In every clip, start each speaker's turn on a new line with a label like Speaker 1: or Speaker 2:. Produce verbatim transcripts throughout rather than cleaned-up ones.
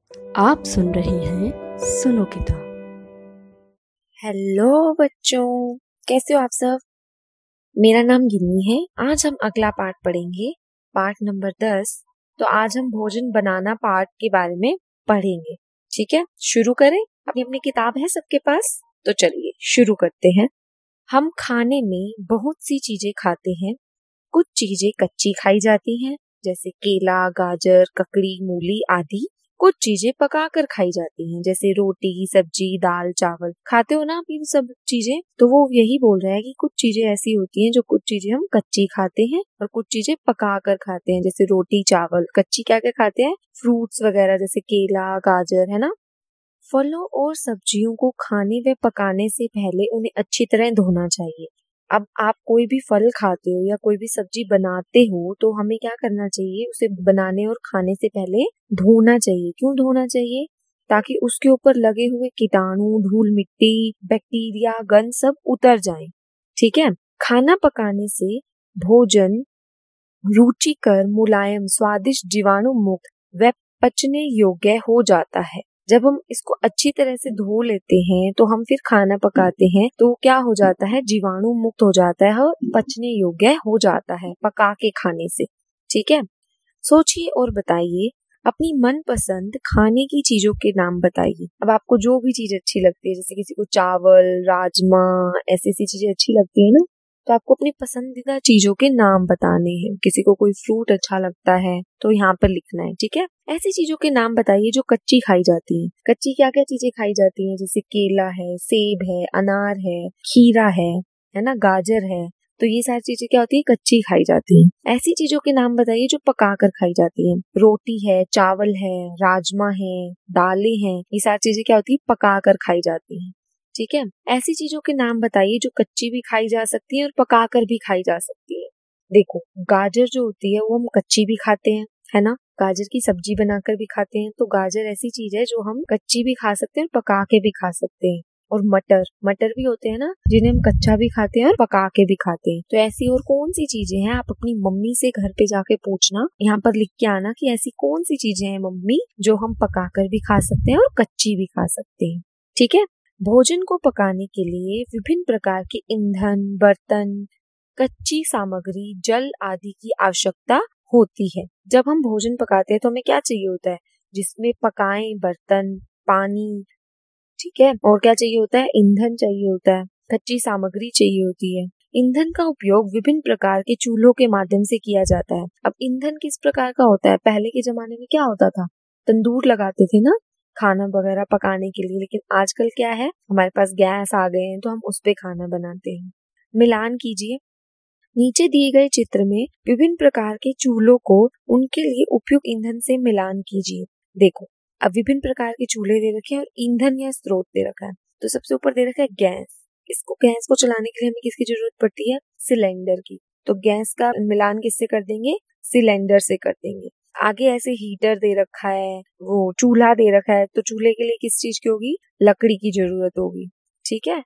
Speaker 1: आप सुन रहे हैं सुनो किताब।
Speaker 2: हेलो बच्चों, कैसे हो आप सब। मेरा नाम गिन्नी है। आज हम अगला पाठ पढ़ेंगे, पाठ नंबर दस। तो आज हम भोजन बनाना पाठ के बारे में पढ़ेंगे। ठीक है, शुरू करें। अपनी अपनी किताब है सबके पास, तो चलिए शुरू करते हैं। हम खाने में बहुत सी चीजें खाते हैं। कुछ चीजें कच्ची खाई जाती हैं, जैसे केला, गाजर, ककड़ी, मूली आदि। कुछ चीजें पकाकर खाई जाती हैं, जैसे रोटी, सब्जी, दाल, चावल। खाते हो ना आप इन सब चीजें। तो वो यही बोल रहा है कि कुछ चीजें ऐसी होती हैं जो कुछ चीजें हम कच्ची खाते हैं और कुछ चीजें पकाकर खाते हैं, जैसे रोटी, चावल। कच्ची क्या क्या खाते हैं? फ्रूट्स वगैरह, जैसे केला, गाजर, है ना। फलों और सब्जियों को खाने व पकाने से पहले उन्हें अच्छी तरह धोना चाहिए। अब आप कोई भी फल खाते हो या कोई भी सब्जी बनाते हो तो हमें क्या करना चाहिए? उसे बनाने और खाने से पहले धोना चाहिए। क्यों धोना चाहिए? ताकि उसके ऊपर लगे हुए कीटाणु, धूल मिट्टी, बैक्टीरिया, गंध सब उतर जाएं। ठीक है। खाना पकाने से भोजन रुचिकर, मुलायम, स्वादिष्ट, जीवाणु मुक्त व पचने योग्य हो जाता है। जब हम इसको अच्छी तरह से धो लेते हैं तो हम फिर खाना पकाते हैं तो क्या हो जाता है? जीवाणु मुक्त हो जाता है और पचने योग्य हो जाता है पका के खाने से। ठीक है। सोचिए और बताइए, अपनी मनपसंद खाने की चीजों के नाम बताइए। अब आपको जो भी चीज अच्छी लगती है, जैसे किसी को चावल, राजमा, ऐसी ऐसी चीजें अच्छी लगती है ना, तो आपको अपनी पसंदीदा चीजों के नाम बताने हैं। किसी को कोई फ्रूट अच्छा लगता है तो यहाँ पर लिखना है। ठीक है। ऐसी चीजों के नाम बताइए जो कच्ची खाई जाती हैं। कच्ची क्या क्या चीजें खाई जाती हैं? जैसे केला है, सेब है, अनार है, खीरा है है ना, गाजर है। तो ये सारी चीजें क्या होती है? कच्ची खाई जाती हैं। ऐसी चीजों के नाम बताइए जो पका कर खाई जाती हैं। रोटी है, चावल है, राजमा है, दालें हैं। ये सारी चीजें क्या होती है? पका कर खाई जाती हैं। ठीक है। ऐसी चीजों के नाम बताइए जो कच्ची भी खाई जा सकती है और पकाकर भी खाई जा सकती है। देखो, गाजर जो होती है वो हम कच्ची भी खाते हैं, है ना। गाजर की सब्जी बनाकर भी खाते हैं। तो गाजर ऐसी चीज है जो हम कच्ची भी खा सकते हैं और पका के भी खा सकते हैं। और मटर मटर भी होते हैं ना, जिन्हें हम कच्चा भी खाते हैं और पका के भी खाते हैं। तो ऐसी और कौन सी चीजें हैं? आप अपनी मम्मी से घर पे जाके पूछना, यहाँ पर लिख के आना कि ऐसी कौन सी चीजें हैं मम्मी जो हम पकाकर भी खा सकते हैं और कच्ची भी खा सकते हैं। ठीक है। भोजन को पकाने के लिए विभिन्न प्रकार के ईंधन, बर्तन, कच्ची सामग्री, जल आदि की आवश्यकता होती है। जब हम भोजन पकाते हैं तो हमें क्या चाहिए होता है? जिसमें पकाएं बर्तन, पानी। ठीक है। और क्या चाहिए होता है? ईंधन चाहिए होता है, कच्ची सामग्री चाहिए होती है। ईंधन का उपयोग विभिन्न प्रकार के चूल्हों के माध्यम से किया जाता है। अब ईंधन किस प्रकार का होता है? पहले के जमाने में क्या होता था? तंदूर लगाते थे ना खाना वगैरह पकाने के लिए। लेकिन आजकल क्या है? हमारे पास गैस आ गए हैं तो हम उस पे खाना बनाते हैं। मिलान कीजिए। नीचे दिए गए चित्र में विभिन्न प्रकार के चूल्हों को उनके लिए उपयुक्त ईंधन से मिलान कीजिए। देखो, अब विभिन्न प्रकार के चूल्हे दे रखे हैं और ईंधन या स्रोत दे रखा है। तो सबसे ऊपर दे रखा है गैस। इसको गैस को चलाने के लिए हमें किसकी जरूरत पड़ती है? सिलेंडर की। तो गैस का मिलान किससे कर देंगे? सिलेंडर से कर देंगे। आगे ऐसे हीटर दे रखा है, वो चूल्हा दे रखा है। तो चूल्हे के लिए किस चीज की होगी? लकड़ी की जरूरत होगी। ठीक है।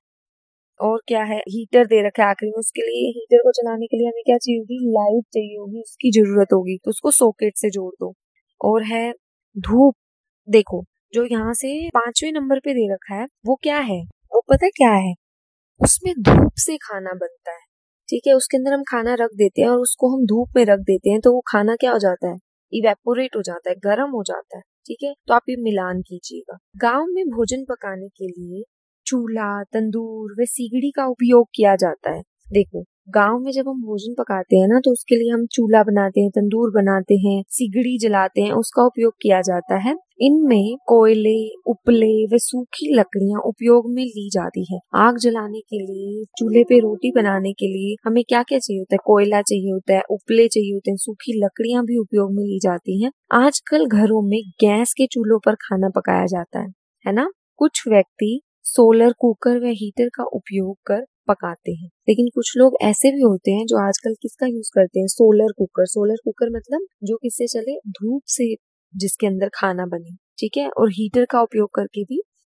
Speaker 2: और क्या है? हीटर दे रखा है आखिरी में। उसके लिए, हीटर को चलाने के लिए हमें क्या चाहिए होगी? लाइट चाहिए होगी, उसकी जरूरत होगी। तो उसको सॉकेट से जोड़ दो। और है धूप। देखो, जो यहाँ से पांचवें नंबर पे दे रखा है वो क्या है? वो पता है क्या है? उसमें धूप से खाना बनता है। ठीक है। उसके अंदर हम खाना रख देते हैं और उसको हम धूप में रख देते हैं तो वो खाना क्या हो जाता है? इवेपोरेट हो जाता है, गर्म हो जाता है। ठीक है। तो आप ये मिलान कीजिएगा। गांव में भोजन पकाने के लिए चूल्हा, तंदूर व सिगड़ी का उपयोग किया जाता है। देखो, गांव में जब हम भोजन पकाते हैं ना तो उसके लिए हम चूल्हा बनाते हैं, तंदूर बनाते हैं, सिगड़ी जलाते हैं, उसका उपयोग किया जाता है। इनमें कोयले, उपले व सूखी लकड़ियां उपयोग में ली जाती है। आग जलाने के लिए, चूल्हे पे रोटी बनाने के लिए हमें क्या क्या चाहिए होता है? कोयला चाहिए होता है, उपले चाहिए होते हैं, सूखी लकड़ियां भी उपयोग में ली जाती हैं। आजकल घरों में गैस के चूल्हों पर खाना पकाया जाता है, है ना। कुछ व्यक्ति सोलर कुकर व हीटर का उपयोग कर पकाते हैं। लेकिन कुछ लोग ऐसे भी होते हैं जो आजकल किसका यूज करते हैं? Solar cooker. सोलर कुकर मतलब जो किससे चले? धूप से, जिसके अंदर खाना बने। ठीक है। और हीटर का उपयोग करके भी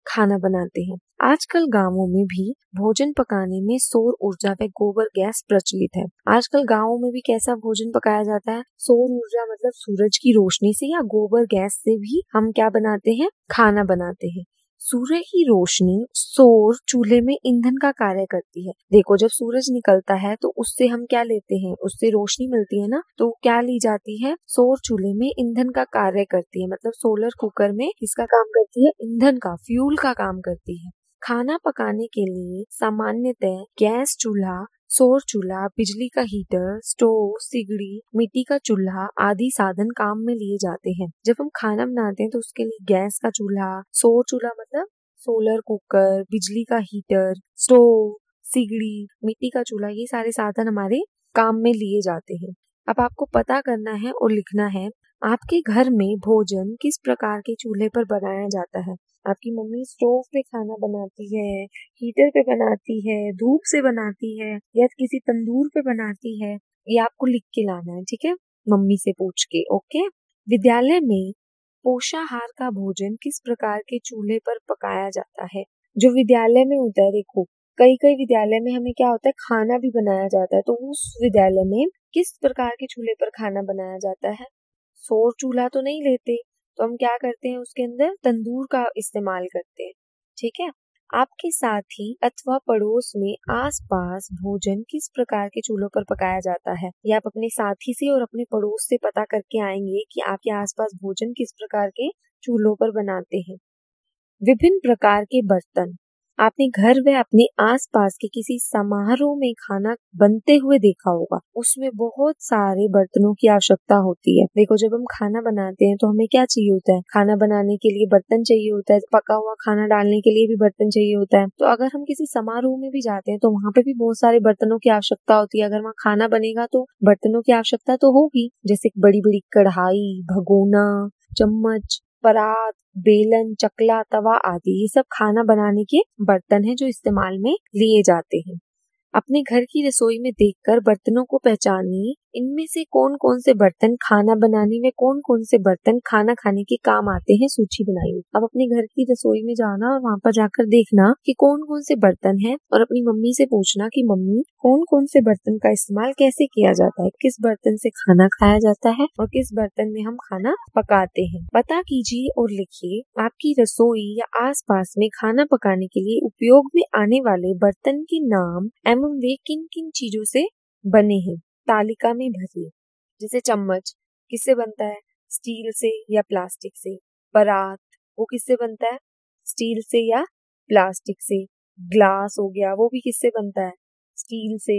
Speaker 2: खाना बनाते हैं। आजकल गांवों में भी भोजन पकाने में सौर ऊर्जा व गोबर गैस प्रचलित है। आजकल गांवों में भी कैसा भोजन पकाया जाता है? सौर ऊर्जा मतलब सूरज की रोशनी से या गोबर गैस से भी हम क्या बनाते हैं? खाना बनाते हैं। सूर्य की रोशनी सौर चूल्हे में ईंधन का कार्य करती है। देखो, जब सूरज निकलता है तो उससे हम क्या लेते हैं? उससे रोशनी मिलती है ना, तो क्या ली जाती है? सौर चूल्हे में ईंधन का कार्य करती है। मतलब सोलर कुकर में किसका काम करती है? ईंधन का, फ्यूल का काम करती है। खाना पकाने के लिए सामान्यतः गैस चूल्हा, सौर चूल्हा, बिजली का हीटर, स्टोव, सिगड़ी, मिट्टी का चूल्हा आदि साधन काम में लिए जाते हैं। जब हम खाना बनाते हैं तो उसके लिए गैस का चूल्हा, सौर चूल्हा मतलब सोलर कुकर, बिजली का हीटर, स्टोव, सिगड़ी, मिट्टी का चूल्हा, ये सारे साधन हमारे काम में लिए जाते हैं। अब आपको पता करना है और लिखना है, आपके घर में भोजन किस प्रकार के चूल्हे पर बनाया जाता है। आपकी मम्मी स्टोव पे खाना बनाती है, हीटर पे बनाती है, धूप से बनाती है या किसी तंदूर पे बनाती है, ये आपको लिख के लाना है, ठीक है, मम्मी से पूछ के। ओके। विद्यालय में पोषाहार का भोजन किस प्रकार के चूल्हे पर पकाया जाता है? जो विद्यालय में होता है, देखो कई कई विद्यालय में हमें क्या होता है, खाना भी बनाया जाता है, तो उस विद्यालय में किस प्रकार के चूल्हे पर खाना बनाया जाता है? सौर चूल्हा तो नहीं लेते, तो हम क्या करते हैं, उसके अंदर तंदूर का इस्तेमाल करते हैं, ठीक है। आपके साथी अथवा पड़ोस में आसपास भोजन किस प्रकार के चूल्हों पर पकाया जाता है? ये आप अपने साथी से और अपने पड़ोस से पता करके आएंगे कि आपके आसपास भोजन किस प्रकार के चूल्हों पर बनाते हैं। विभिन्न प्रकार के बर्तन, आपने घर व अपने आसपास के किसी समारोह में खाना बनते हुए देखा होगा, उसमें बहुत सारे बर्तनों की आवश्यकता होती है। देखो, जब हम खाना बनाते हैं तो हमें क्या चाहिए होता है? खाना बनाने के लिए बर्तन चाहिए होता है, पका हुआ खाना डालने के लिए भी बर्तन चाहिए होता है। तो अगर हम किसी समारोह में भी जाते हैं तो वहाँ पे भी बहुत सारे बर्तनों की आवश्यकता होती है। अगर वहाँ खाना बनेगा तो बर्तनों की आवश्यकता तो होगी, जैसे बड़ी बड़ी कढ़ाई, भगोना, चम्मच, परात, बेलन, चकला, तवा आदि, ये सब खाना बनाने के बर्तन हैं जो इस्तेमाल में लिए जाते हैं। अपने घर की रसोई में देखकर बर्तनों को पहचानिए, इनमें से कौन कौन से बर्तन खाना बनाने में, कौन कौन से बर्तन खाना खाने के काम आते हैं, सूची बनाइए। अब अपने घर की रसोई में जाना और वहाँ पर जाकर देखना कि कौन कौन से बर्तन हैं और अपनी मम्मी से पूछना कि मम्मी कौन कौन से बर्तन का इस्तेमाल कैसे किया जाता है, किस बर्तन से खाना खाया जाता है और किस बर्तन में हम खाना पकाते हैं। पता कीजिए और लिखिए आपकी रसोई या आसपास में खाना पकाने के लिए उपयोग में आने वाले बर्तन के नाम एवं वे किन किन चीजों से बने हैं, तालिका में भरिए। जैसे चम्मच किससे बनता है? स्टील से या प्लास्टिक से। परात वो किससे बनता है? स्टील से या प्लास्टिक से। ग्लास हो गया, वो भी किससे बनता है? स्टील से।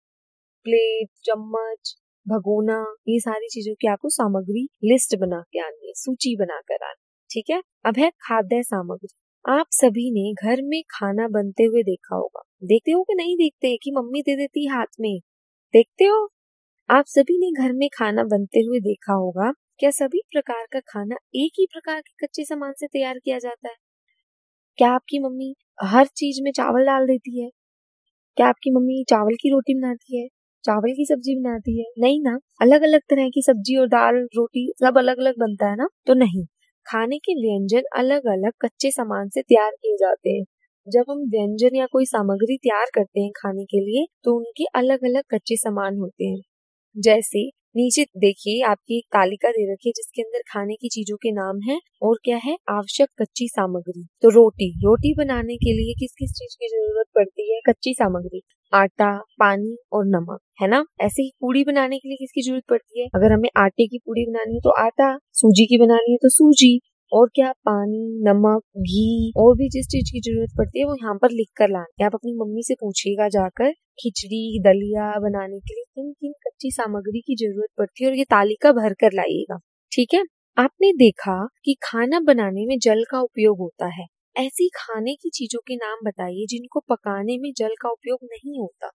Speaker 2: प्लेट, चम्मच, भगोना, ये सारी चीजों की आपको सामग्री लिस्ट बना के आनी है, सूची बनाकर आनी, ठीक है। अब है खाद्य सामग्री। आप सभी ने घर में खाना बनते हुए देखा होगा, देखते हो कि नहीं देखते कि मम्मी दे देती हाथ में, देखते हो? आप सभी ने घर में खाना बनते हुए देखा होगा। क्या सभी प्रकार का खाना एक ही प्रकार के कच्चे सामान से तैयार किया जाता है? क्या आपकी मम्मी हर चीज में चावल डाल देती है? क्या आपकी मम्मी चावल की रोटी बनाती है, चावल की सब्जी बनाती है? नहीं ना, अलग अलग तरह की सब्जी और दाल, रोटी सब अलग अलग बनता है ना। तो नहीं, खाने के व्यंजन अलग अलग कच्चे सामान से तैयार किए जाते हैं। जब हम व्यंजन या कोई सामग्री तैयार करते हैं खाने के लिए तो उनके अलग अलग कच्चे सामान होते हैं। जैसे नीचे देखिए आपकी एक तालिका दे रखी है जिसके अंदर खाने की चीजों के नाम हैं और क्या है, आवश्यक कच्ची सामग्री। तो रोटी रोटी बनाने के लिए किस किस चीज की जरूरत पड़ती है? कच्ची सामग्री, आटा, पानी और नमक, है ना। ऐसे ही पूड़ी बनाने के लिए किसकी जरूरत पड़ती है? अगर हमें आटे की पूड़ी बनानी है तो आटा, सूजी की बनानी है तो सूजी, और क्या, पानी, नमक, घी, और भी जिस चीज की जरूरत पड़ती है वो यहाँ पर लिख कर लाना। आप अपनी मम्मी से पूछिएगा जाकर खिचड़ी, दलिया बनाने के लिए किन किन कच्ची सामग्री की जरूरत पड़ती है और ये तालिका भर कर लाइएगा, ठीक है। आपने देखा कि खाना बनाने में जल का उपयोग होता है, ऐसी खाने की चीजों के नाम बताइए जिनको पकाने में जल का उपयोग नहीं होता।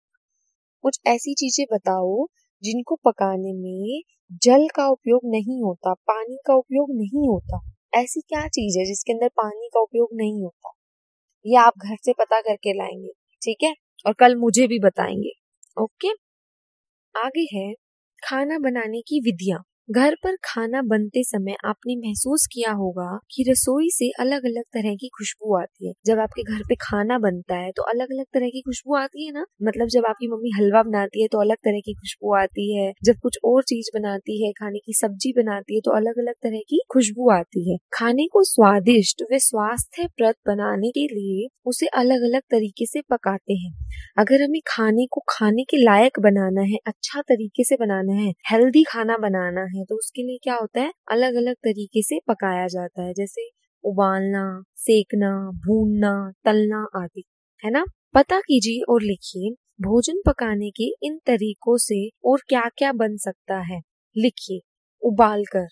Speaker 2: कुछ ऐसी चीजें बताओ जिनको पकाने में जल का उपयोग नहीं होता, पानी का उपयोग नहीं होता। ऐसी क्या चीज है जिसके अंदर पानी का उपयोग नहीं होता? ये आप घर से पता करके लाएंगे, ठीक है, और कल मुझे भी बताएंगे। ओके। आगे है खाना बनाने की विधियां। घर पर खाना बनते समय आपने महसूस किया होगा कि रसोई से अलग अलग तरह की खुशबू आती है। जब आपके घर पे खाना बनता है तो अलग अलग तरह की खुशबू आती है ना। मतलब जब आपकी मम्मी हलवा बनाती है तो अलग तरह की खुशबू आती है, जब कुछ और चीज बनाती है, खाने की सब्जी बनाती है तो अलग अलग तरह की खुशबू आती है। खाने को स्वादिष्ट व स्वास्थ्यप्रद बनाने के लिए उसे अलग अलग तरीके से पकाते हैं। अगर हमें खाने को खाने के लायक बनाना है, अच्छा तरीके से बनाना है, हेल्दी खाना बनाना है, तो उसके लिए क्या होता है, अलग अलग तरीके से पकाया जाता है, जैसे उबालना, सेकना, भूनना, तलना आदि, है ना। पता कीजिए और लिखिए भोजन पकाने के इन तरीकों से और क्या क्या बन सकता है। लिखिए उबालकर,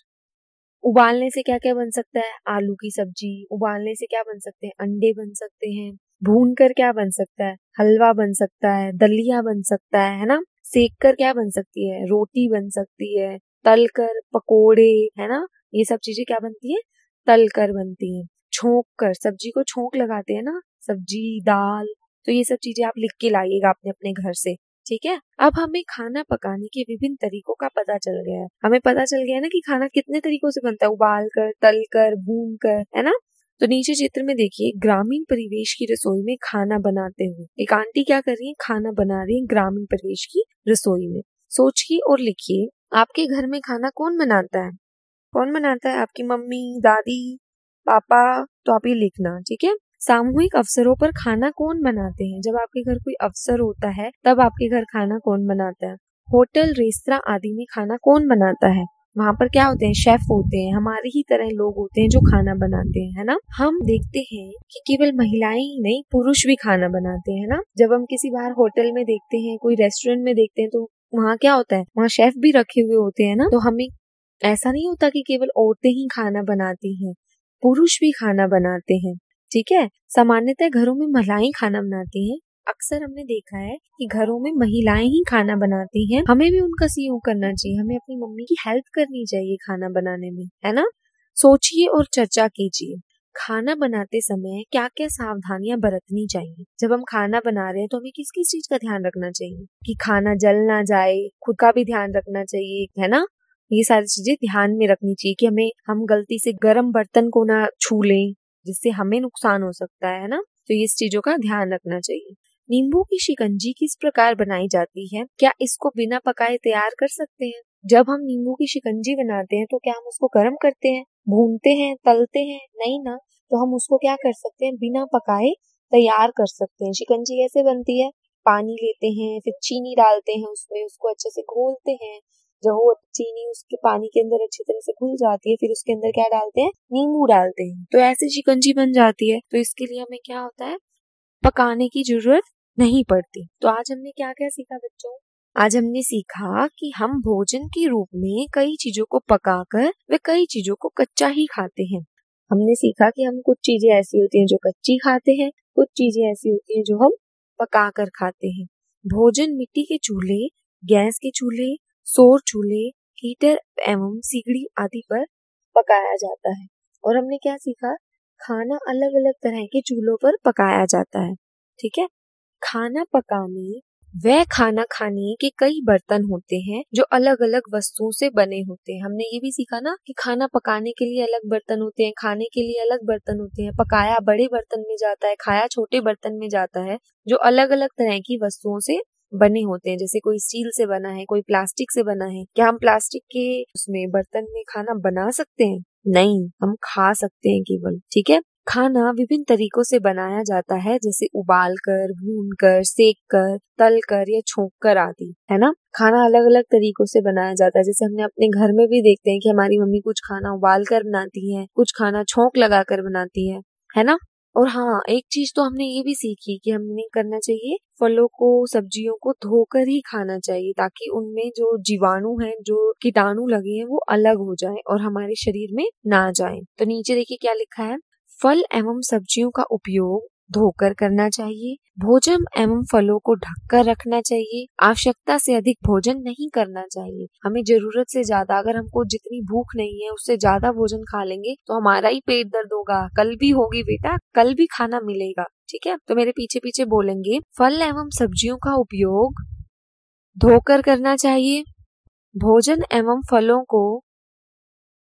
Speaker 2: उबालने से क्या क्या बन सकता है, आलू की सब्जी। उबालने से क्या बन सकते हैं, अंडे बन सकते हैं। भून कर क्या बन सकता है, हलवा बन सकता है, दलिया बन सकता है है ना। सेक कर क्या बन सकती है, रोटी बन सकती है। तल कर पकोड़े, है ना, ये सब चीजें क्या बनती है, तल कर बनती है। छोंक कर, सब्जी को छोंक लगाते हैं ना, सब्जी दाल, तो ये सब चीजें आप लिख के लाइएगा अपने अपने घर से, ठीक है। अब हमें खाना पकाने के विभिन्न तरीकों का पता चल गया है। हमें पता चल गया है ना कि खाना कितने तरीकों से बनता है, उबाल कर, तल कर, भून कर, है ना। तो नीचे चित्र में देखिए ग्रामीण परिवेश की रसोई में खाना बनाते हुए एक आंटी क्या कर रही है, खाना बना रही है ग्रामीण परिवेश की रसोई में। सोचिए और लिखिए आपके घर में खाना कौन बनाता है, कौन बनाता है, आपकी मम्मी, दादी, पापा, तो आप ये लिखना, ठीक है। सामूहिक अवसरों पर खाना कौन बनाते हैं, जब आपके घर कोई अवसर होता है तब आपके घर खाना कौन बनाता है। होटल, रेस्तरां आदि में खाना कौन बनाता है, वहाँ पर क्या होते हैं, शेफ होते हैं, हमारे ही तरह लोग होते हैं जो खाना बनाते हैं, है ना। हम देखते हैं कि केवल महिलाएं ही नहीं, पुरुष भी खाना बनाते हैं ना। जब हम किसी बाहर होटल में देखते हैं, कोई रेस्टोरेंट में देखते हैं, तो वहाँ क्या होता है, वहाँ शेफ भी रखे हुए होते हैं ना। तो हमें ऐसा नहीं होता कि केवल औरतें ही खाना बनाती हैं, पुरुष भी खाना बनाते हैं, ठीक है। सामान्यतः घरों में महिलाएं खाना बनाती हैं। अक्सर हमने देखा है कि घरों में महिलाएं ही खाना बनाती हैं। हमें भी उनका सहयोग करना चाहिए, हमें अपनी मम्मी की हेल्प करनी चाहिए खाना बनाने में, है ना। सोचिए और चर्चा कीजिए खाना बनाते समय क्या क्या सावधानियां बरतनी चाहिए। जब हम खाना बना रहे हैं तो हमें किस किस चीज का ध्यान रखना चाहिए, कि खाना जल ना जाए, खुद का भी ध्यान रखना चाहिए, है ना। ये सारी चीजें ध्यान में रखनी चाहिए कि हमें हम गलती से गर्म बर्तन को ना छू लें, जिससे हमें नुकसान हो सकता है ना। तो इस चीजों का ध्यान रखना चाहिए। नींबू की शिकंजी किस प्रकार बनाई जाती है, क्या इसको बिना पकाए तैयार कर सकते हैं। जब हम नींबू की शिकंजी बनाते हैं तो क्या हम उसको गर्म करते हैं, भूनते हैं, तलते हैं, नहीं ना। तो हम उसको क्या कर सकते हैं, बिना पकाए तैयार कर सकते हैं। शिकंजी कैसे बनती है, पानी लेते हैं, फिर चीनी डालते हैं उसमें, उसको अच्छे से घोलते हैं। जब वो चीनी उसके पानी के अंदर अच्छी तरह से घुल जाती है, फिर उसके अंदर क्या डालते हैं, नींबू डालते हैं, तो ऐसे शिकंजी बन जाती है। तो इसके लिए हमें क्या होता है, पकाने की जरूरत नहीं पड़ती। तो आज हमने क्या क्या सीखा बच्चों, आज हमने सीखा कि हम भोजन के रूप में कई चीजों को पकाकर व कई चीजों को कच्चा ही खाते हैं। हमने सीखा कि हम कुछ चीजें ऐसी होती हैं जो कच्ची खाते हैं, कुछ चीजें ऐसी होती हैं जो हम पकाकर खाते हैं। भोजन मिट्टी के चूल्हे, गैस के चूल्हे, सौर चूल्हे, हीटर एवं सिगड़ी आदि पर पकाया जाता है। और हमने क्या सीखा, खाना अलग अलग तरह के चूल्हों पर पकाया जाता है, ठीक है। खाना पकाने व खाना खाने के कई बर्तन होते हैं जो अलग अलग वस्तुओं से बने होते हैं। हमने ये भी सीखा ना कि खाना पकाने के लिए अलग बर्तन होते हैं, खाने के लिए अलग बर्तन होते हैं। पकाया बड़े बर्तन में जाता है, खाया छोटे बर्तन में जाता है, जो अलग अलग तरह की वस्तुओं से बने होते हैं। जैसे कोई स्टील से बना है, कोई प्लास्टिक से बना है। क्या हम प्लास्टिक के उसमें बर्तन में खाना बना सकते हैं, नहीं, हम खा सकते हैं केवल, ठीक है। खाना विभिन्न तरीकों से बनाया जाता है, जैसे उबाल कर, भून कर, सेक कर, तल कर या छोंक कर आदि, है ना। खाना अलग अलग तरीकों से बनाया जाता है। जैसे हमने अपने घर में भी देखते हैं कि हमारी मम्मी कुछ खाना उबाल कर बनाती है, कुछ खाना छोंक लगा कर बनाती है, है ना। और हाँ, एक चीज तो हमने ये भी सीखी कि हमने करना चाहिए, फलों को, सब्जियों को धोकर ही खाना चाहिए, ताकि उनमें जो जीवाणु हैं, जो कीटाणु लगे हैं, वो अलग हो जाए और हमारे शरीर में ना जाए। तो नीचे देखिए क्या लिखा है, फल एवं सब्जियों का उपयोग धोकर करना चाहिए। भोजन एवं फलों को ढककर रखना चाहिए। आवश्यकता से अधिक भोजन नहीं करना चाहिए। हमें जरूरत से ज्यादा, अगर हमको जितनी भूख नहीं है उससे ज्यादा भोजन खा लेंगे तो हमारा ही पेट दर्द होगा, कल भी होगी बेटा, कल भी खाना मिलेगा, ठीक है। तो मेरे पीछे पीछे बोलेंगे, फल एवं सब्जियों का उपयोग धोकर करना चाहिए। भोजन एवं फलों को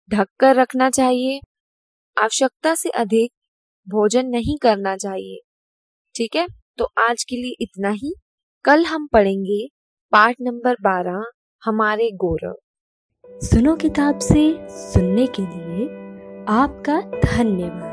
Speaker 2: ढक कर रखना चाहिए, आवश्यकता से अधिक भोजन नहीं करना चाहिए। ठीक है, तो आज के लिए इतना ही। कल हम पढ़ेंगे पाठ नंबर बारह, हमारे गौरव।
Speaker 1: सुनो किताब से सुनने के लिए आपका धन्यवाद।